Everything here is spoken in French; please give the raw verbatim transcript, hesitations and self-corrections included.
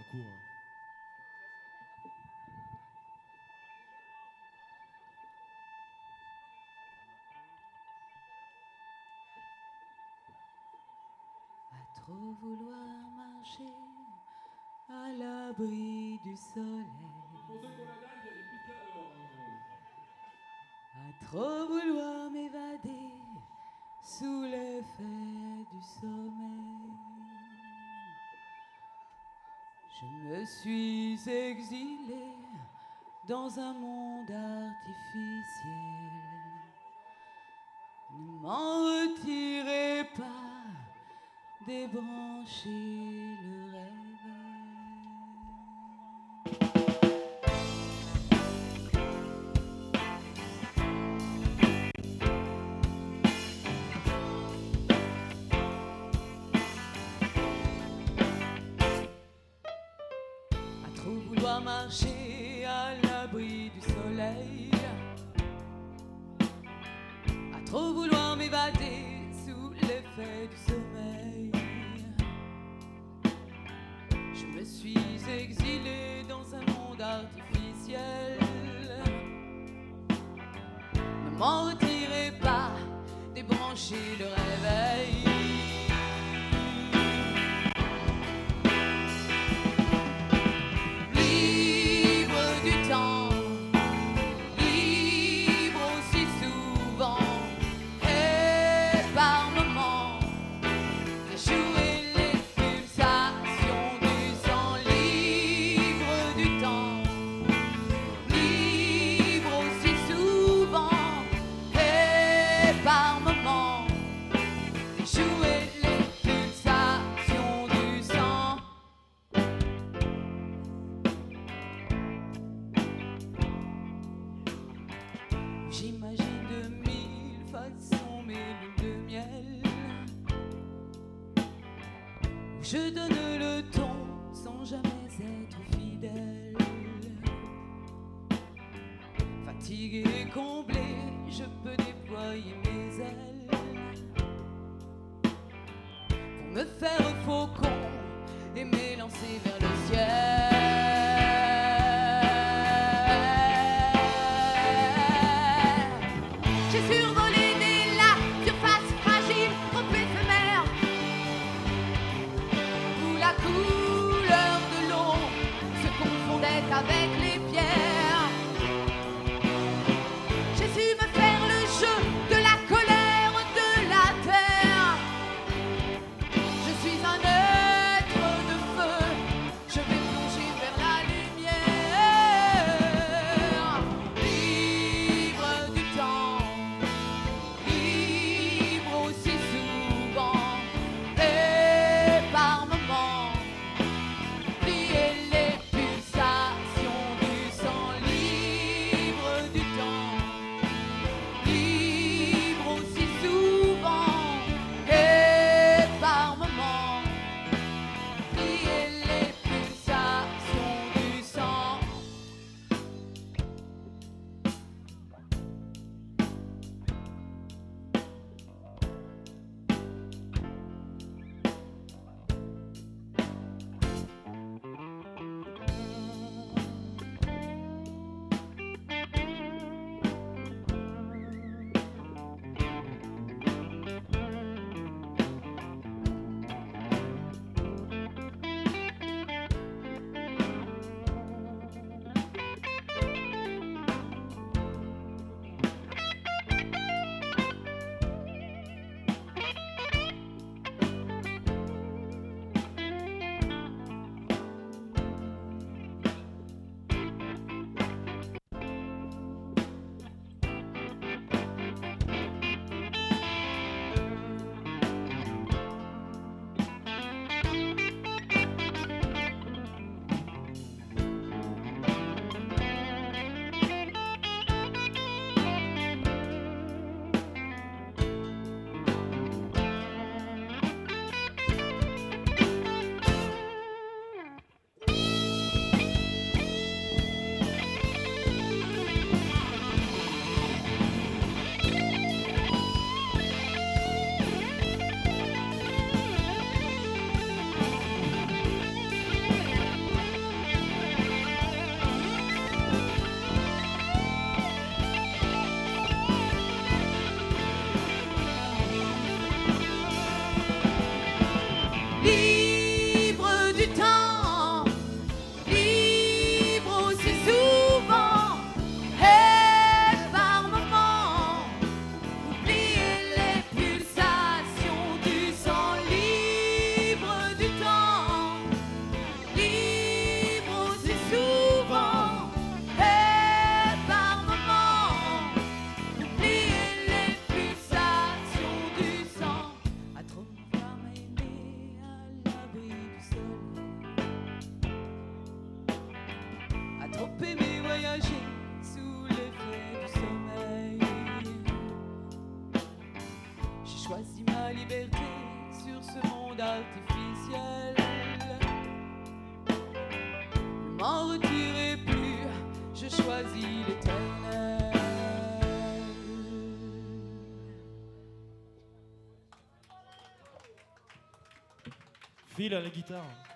un coup. Hein. À trop vouloir marcher à l'abri du soleil, à trop vouloir m'évader sous l'effet du sommeil, je me suis exilé dans un monde artificiel. Ne m'en retirez pas, débranchez le réveil. À trop vouloir marcher à l'abri du soleil, à trop vouloir m'évader sous l'effet du sommeil, je me suis exilé dans un monde artificiel. Ne m'en retirez pas, débranchez le réveil. Libre du temps, libre aussi souvent, et par moments, de jouer les pulsations du sang. Libre du temps, libre aussi souvent, et par moments, de jouer les pulsations du sang. J'imagine de mille façons mes lunes de miel, où je donne le ton sans jamais être fidèle. Fatigué et comblé, je peux déployer mes ailes pour me faire faucon et m'élancer vers le ciel. J'ai survolé des lacs, surface fragile, trop éphémère, où la couleur de l'eau se confondait avec les pierres. J'ai su me faire le jeu de la colère de la terre. Je suis un être de feu, je vais plonger vers la lumière. Libre du temps, libre aussi souvent, et par moments, plier les pulsations du aimer voyager sous l'effet du sommeil. J'ai choisi ma liberté sur ce monde artificiel. Ne m'en retirez plus, je choisis l'éternel. Phil à la guitare.